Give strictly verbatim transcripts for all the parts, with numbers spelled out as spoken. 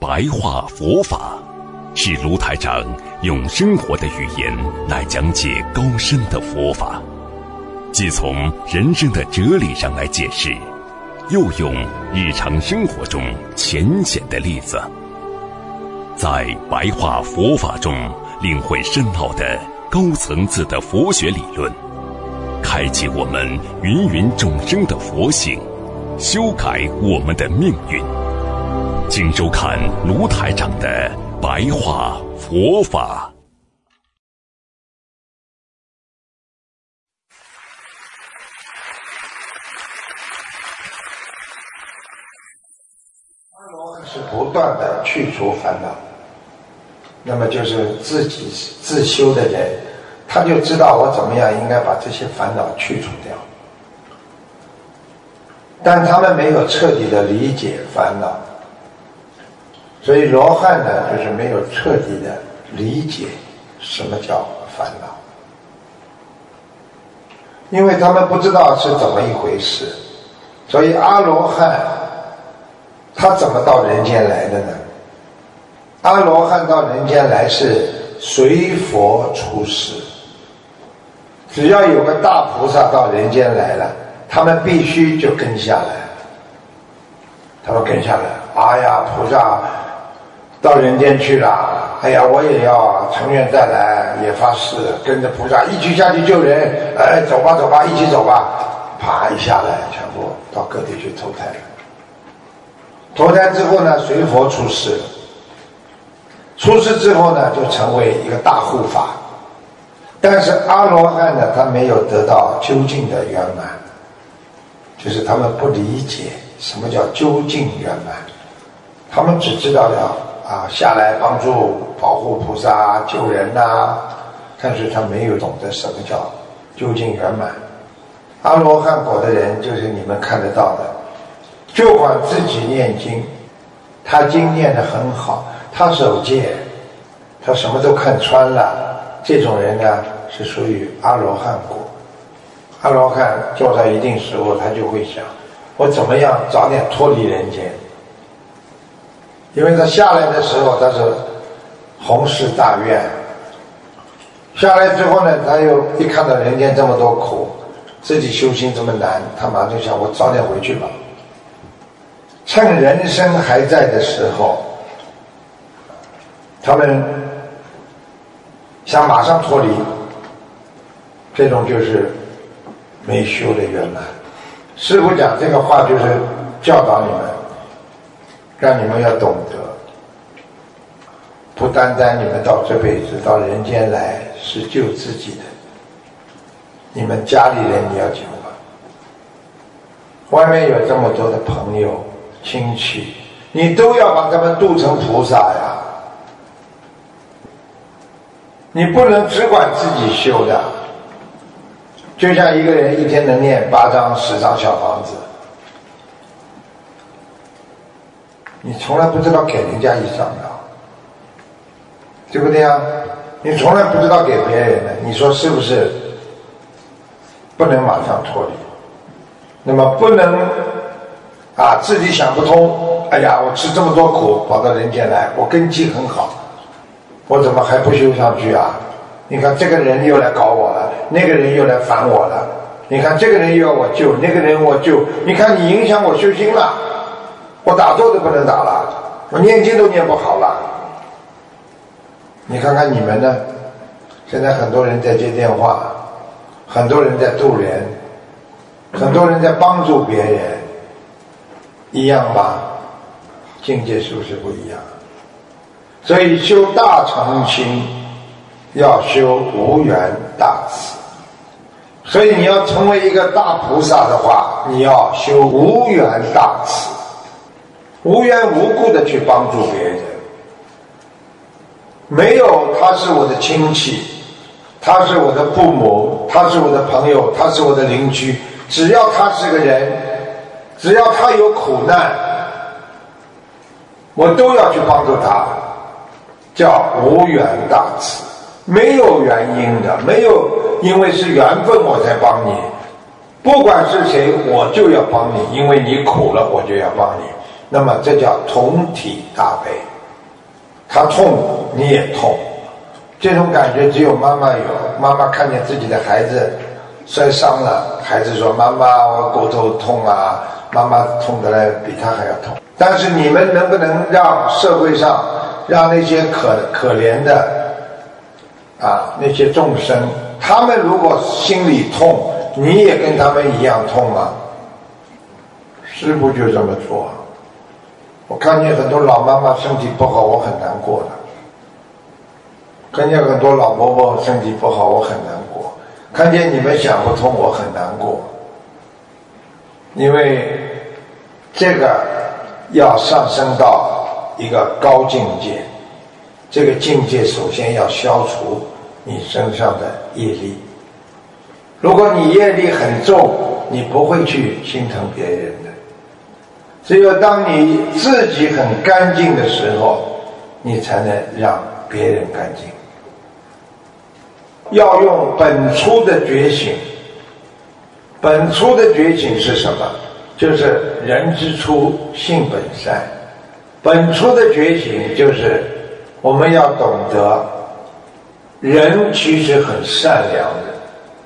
白话佛法，是卢台长用生活的语言来讲解高深的佛法，既从人生的哲理上来解释，又用日常生活中浅显的例子，在白话佛法中领会深奥的高层次的佛学理论，开启我们芸芸众生的佛性，修改我们的命运。请收看卢台长的白话佛法。 阿罗汉是不断的去除烦恼，那么就是自己自修的人，他就知道我怎么样应该把这些烦恼去除掉，但他们没有彻底的理解烦恼，所以罗汉呢，就是没有彻底的理解什么叫烦恼，因为他们不知道是怎么一回事，所以阿罗汉他怎么到人间来的呢？阿罗汉到人间来是随佛出世，只要有个大菩萨到人间来了，他们必须就跟下来，他们跟下来，哎呀，菩萨到人间去了，哎呀，我也要成愿再来，也发誓跟着菩萨一起下去救人，哎，走吧走吧，一起走吧，啪一下来，全部到各地去投胎了。投胎之后呢，随佛出世了，出世之后呢，就成为一个大护法。但是阿罗汉呢，他没有得到究竟的圆满，就是他们不理解什么叫究竟圆满，他们只知道了啊下来帮助保护菩萨救人啊，但是他没有懂得什么叫究竟圆满。阿罗汉果的人就是你们看得到的，就管自己念经，他经念得很好，他守戒，他什么都看穿了，这种人呢是属于阿罗汉果。阿罗汉做到一定时候，他就会想，我怎么样早点脱离人间，因为他下来的时候他是弘誓大愿，下来之后呢，他又一看到人间这么多苦，自己修行这么难，他马上就想，我早点回去吧，趁人生还在的时候，他们想马上脱离，这种就是没修的圆满。师父讲这个话就是教导你们，让你们要懂得，不单单你们到这辈子到人间来是救自己的，你们家里人你要救啊，外面有这么多的朋友亲戚，你都要把他们度成菩萨呀，你不能只管自己修的。就像一个人一天能念八张十张小房子，你从来不知道给人家一张的，对不对啊？你从来不知道给别人的，你说是不是不能马上脱离？那么不能啊，自己想不通，哎呀，我吃这么多苦跑到人间来，我根基很好，我怎么还不修上去啊？你看这个人又来搞我了，那个人又来烦我了，你看这个人又要我救，那个人我救，你看你影响我修心了，我打坐都不能打了，我念经都念不好了。你看看你们呢，现在很多人在接电话，很多人在度人，很多人在帮助别人，一样吧？境界是不是不一样？所以修大乘心要修无缘大慈，所以你要成为一个大菩萨的话，你要修无缘大慈，无缘无故的去帮助别人，没有他是我的亲戚，他是我的父母，他是我的朋友，他是我的邻居，只要他是个人，只要他有苦难，我都要去帮助他，叫无缘大慈。没有原因的，没有因为是缘分我才帮你，不管是谁我就要帮你，因为你苦了我就要帮你，那么这叫同体大悲。 他痛你也痛，这种感觉只有妈妈有。妈妈看见自己的孩子摔伤了，孩子说妈妈我骨头痛啊，妈妈痛得来比他还要痛。但是你们能不能让社会上让那些可可怜的啊那些众生，他们如果心里痛，你也跟他们一样痛啊？师父就这么做。我看见很多老妈妈身体不好，我很难过的；看见很多老伯伯身体不好，我很难过；看见你们想不通，我很难过。因为这个要上升到一个高境界，这个境界首先要消除你身上的业力。如果你业力很重，你不会去心疼别人的。只有当你自己很干净的时候，你才能让别人干净。要用本初的觉醒。本初的觉醒是什么？就是人之初性本善。本初的觉醒就是我们要懂得人其实很善良的，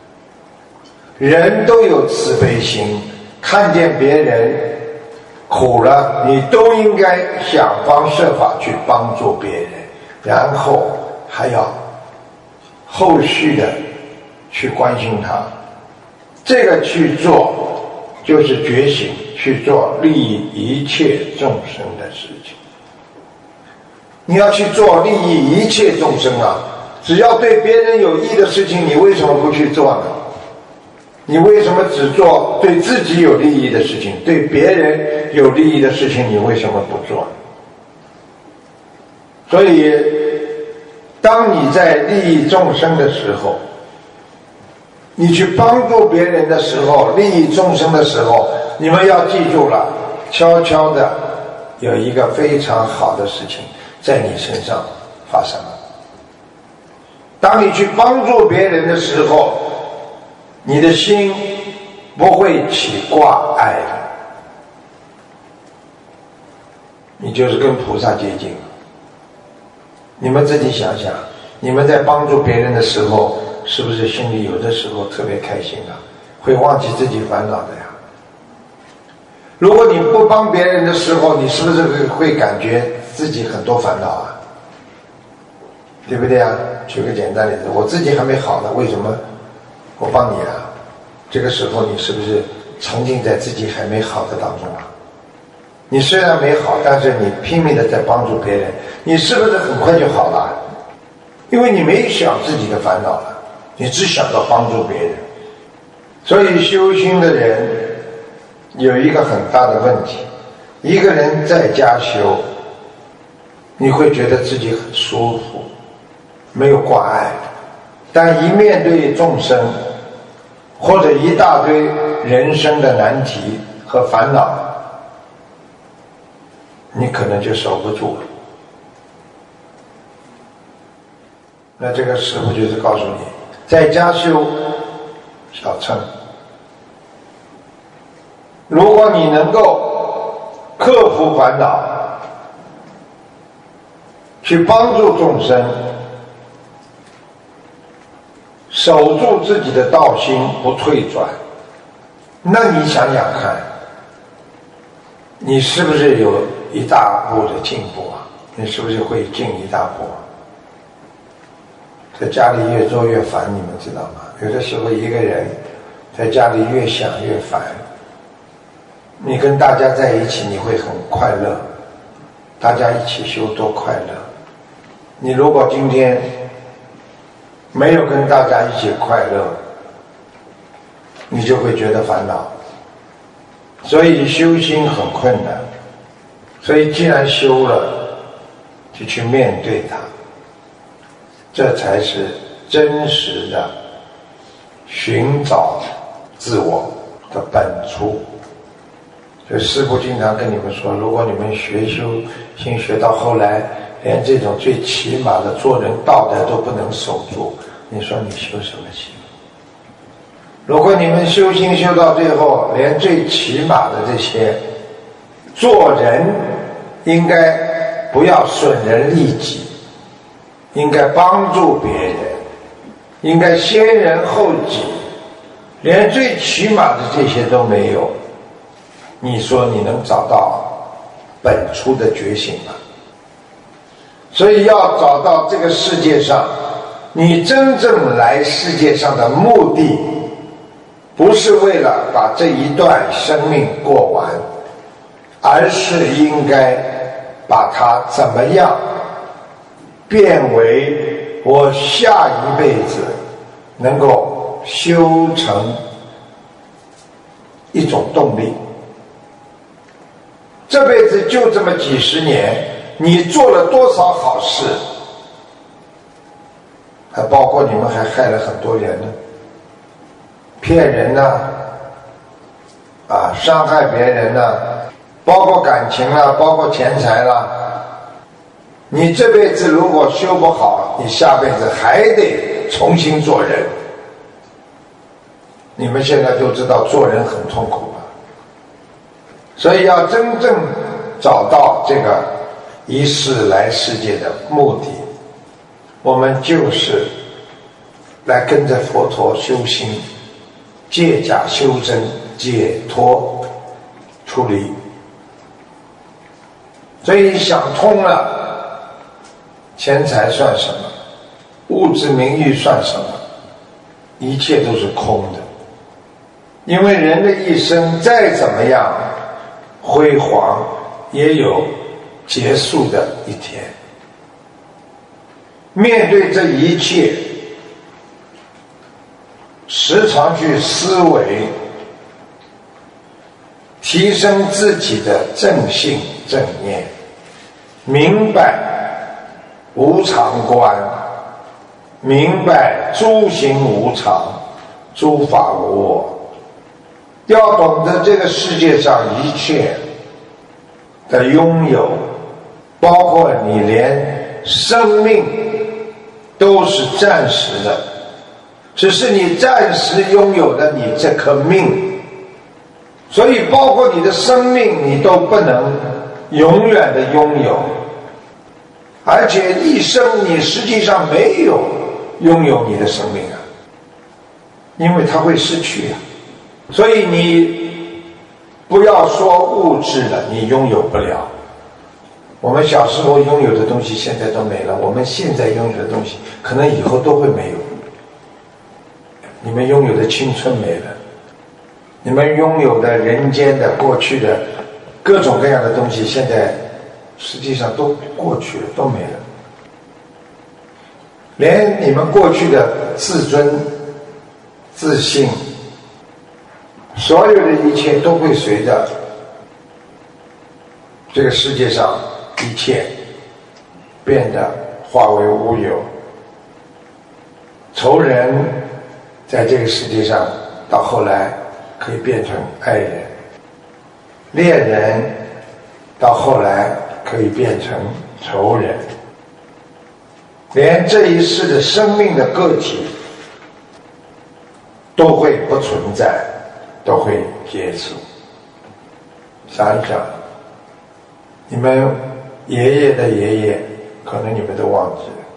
人都有慈悲心，看见别人苦了，你都应该想方设法去帮助别人，然后还要后续的去关心他。这个去做就是觉醒，去做利益一切众生的事情。你要去做利益一切众生啊，只要对别人有益的事情，你为什么不去做呢？你为什么只做对自己有利益的事情？对别人有利益的事情你为什么不做呢？所以当你在利益众生的时候，你去帮助别人的时候，利益众生的时候，你们要记住了，悄悄的有一个非常好的事情在你身上发生了。当你去帮助别人的时候，你的心不会起挂碍的，你就是跟菩萨接近了。你们自己想想，你们在帮助别人的时候，是不是心里有的时候特别开心啊？会忘记自己烦恼的呀。如果你不帮别人的时候，你是不是会会感觉自己很多烦恼啊？对不对啊？举个简单例子，我自己还没好呢，为什么我帮你啊？这个时候你是不是沉浸在自己还没好的当中啊？你虽然没好，但是你拼命的在帮助别人，你是不是很快就好了？因为你没想自己的烦恼了，你只想到帮助别人。所以修心的人有一个很大的问题，一个人在家修，你会觉得自己很舒服，没有挂碍，但一面对众生或者一大堆人生的难题和烦恼，你可能就守不住了。那这个师父就是告诉你，在家修小乘，如果你能够克服烦恼，去帮助众生，守住自己的道心不退转，那你想想看，你是不是有一大步的进步啊？你是不是会进一大步啊？在家里越做越烦，你们知道吗？有的时候一个人在家里越想越烦，你跟大家在一起你会很快乐，大家一起修多快乐。你如果今天没有跟大家一起快乐，你就会觉得烦恼。所以修心很困难，所以既然修了，就去面对它，这才是真实的寻找自我的本初。所以师父经常跟你们说，如果你们学修心学到后来连这种最起码的做人道德都不能守住，你说你修什么心？如果你们修心修到最后连最起码的这些做人应该不要损人利己，应该帮助别人，应该先人后己，连最起码的这些都没有，你说你能找到本初的觉醒吗？所以要找到这个世界上你真正来世界上的目的，不是为了把这一段生命过完，而是应该把它怎么样变为我下一辈子能够修成一种动力。这辈子就这么几十年，你做了多少好事，还包括你们还害了很多人呢，骗人呢、啊，啊，伤害别人呢、啊，包括感情啦、啊，包括钱财啦、啊。你这辈子如果修不好，你下辈子还得重新做人。你们现在都知道做人很痛苦吧？所以要真正找到这个一世来世界的目的，我们就是来跟着佛陀修心，借假修真，解脱出离。所以想通了，钱财算什么，物质名誉算什么，一切都是空的。因为人的一生再怎么样辉煌，也有结束的一天。面对这一切，时常去思维，提升自己的正性正念，明白无常观，明白诸行无常，诸法无我。要懂得这个世界上一切的拥有，包括你连生命都是暂时的，只是你暂时拥有的你这颗命，所以包括你的生命你都不能永远的拥有，而且一生你实际上没有拥有你的生命啊，因为它会失去啊。所以你不要说物质了，你拥有不了。我们小时候拥有的东西现在都没了，我们现在拥有的东西可能以后都会没有。你们拥有的青春没了，你们拥有的人间的过去的各种各样的东西，现在实际上都过去了，都没了。连你们过去的自尊、自信，所有的一切都会随着这个世界上一切变得化为乌有。仇人在这个世界上到后来可以变成爱人，恋人到后来可以变成仇人，连这一世的生命的个体都会不存在，都会结束。想一想，你们爷爷的爷爷可能你们都忘记了，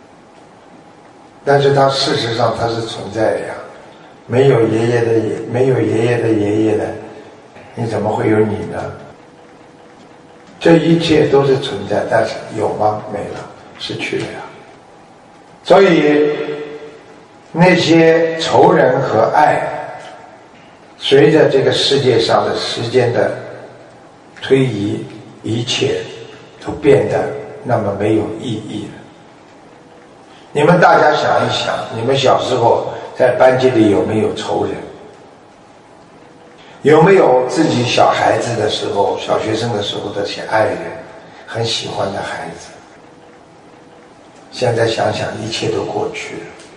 但是他事实上他是存在的呀。没有爷爷的爷没有爷爷的爷爷的，你怎么会有你呢？这一切都是存在，但是有吗？没了，失去了呀。所以那些仇人和爱，随着这个世界上的时间的推移，一切都变得那么没有意义了。你们大家想一想，你们小时候在班级里有没有仇人？有没有自己小孩子的时候，小学生的时候的些爱人，很喜欢的孩子？现在想想，一切都过去了。